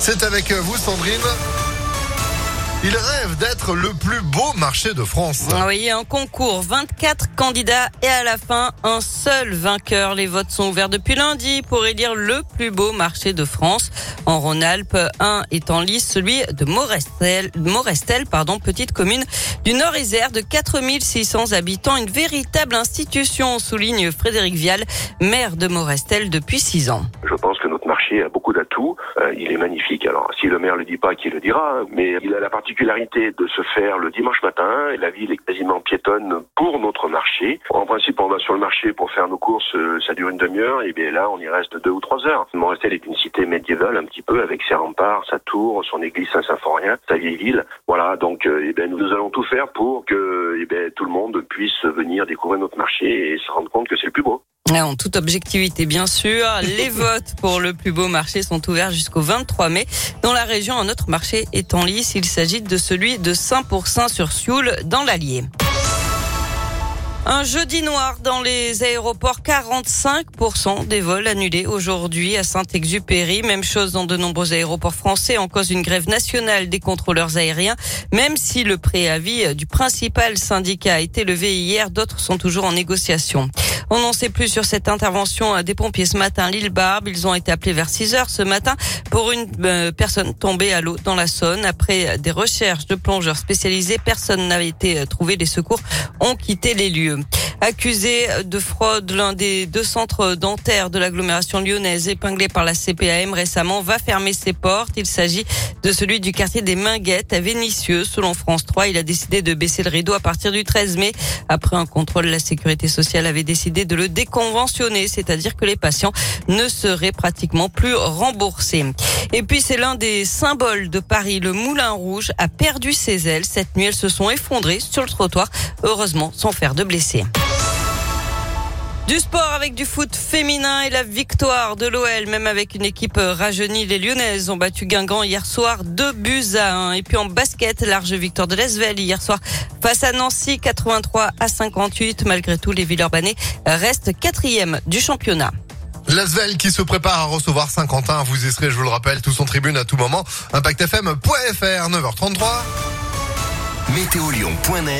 C'est avec vous, Sandrine. Il rêve d'être le plus beau marché de France. Oui, un concours, 24 candidats et à la fin, un seul vainqueur. Les votes sont ouverts depuis lundi pour élire le plus beau marché de France. En Rhône-Alpes, un est en lice, celui de Morestel, petite commune du Nord-Isère de 4600 habitants. Une véritable institution, souligne Frédéric Vial, maire de Morestel depuis 6 ans. Je pense que notre marché a beaucoup d'atouts. Il est magnifique. Alors, si le maire le dit pas, qui le dira, mais il a la particularité de se faire le dimanche matin. Et la ville est quasiment piétonne pour notre marché. En principe, on va sur le marché pour faire nos courses. Ça dure une demi-heure. Et bien là, on y reste 2 ou 3 heures. Morestel est une cité médiévale, un petit peu, avec ses remparts, sa tour, son église Saint-Symphorien, sa vieille ville. Voilà. Donc, nous allons tout faire pour que, tout le monde puisse venir découvrir notre marché et se rendre compte que c'est le plus beau. En toute objectivité, bien sûr, les votes pour le plus beau marché sont ouverts jusqu'au 23 mai. Dans la région, un autre marché est en lice. Il s'agit de celui de Saint-Pourçain-sur-Sioule, dans l'Allier. Un jeudi noir dans les aéroports, 45% des vols annulés aujourd'hui à Saint-Exupéry. Même chose dans de nombreux aéroports français, en cause d'une grève nationale des contrôleurs aériens. Même si le préavis du principal syndicat a été levé hier, d'autres sont toujours en négociation. On n'en sait plus sur cette intervention des pompiers ce matin à L'Île-Barbe. Ils ont été appelés vers 6h ce matin pour une personne tombée à l'eau dans la Saône. Après des recherches de plongeurs spécialisés, personne n'avait été trouvé. Les secours ont quitté les lieux. Accusé de fraude, l'un des 2 centres dentaires de l'agglomération lyonnaise épinglé par la CPAM récemment va fermer ses portes. Il s'agit de celui du quartier des Minguettes à Vénissieux. Selon France 3, il a décidé de baisser le rideau à partir du 13 mai. Après un contrôle, la sécurité sociale avait décidé de le déconventionner, c'est-à-dire que les patients ne seraient pratiquement plus remboursés. Et puis c'est l'un des symboles de Paris, le Moulin Rouge a perdu ses ailes. Cette nuit, elles se sont effondrées sur le trottoir, heureusement sans faire de blessés. Du sport avec du foot féminin et la victoire de l'OL, même avec une équipe rajeunie. Les Lyonnaises ont battu Guingamp hier soir 2-1. Et puis en basket, large victoire de l'Asvel hier soir face à Nancy 83-58. Malgré tout, les Villeurbanais restent 4e du championnat. L'Asvel qui se prépare à recevoir Saint-Quentin. Vous y serez, je vous le rappelle, tous en tribune à tout moment. ImpactFM.fr, 9h33. Météolion.net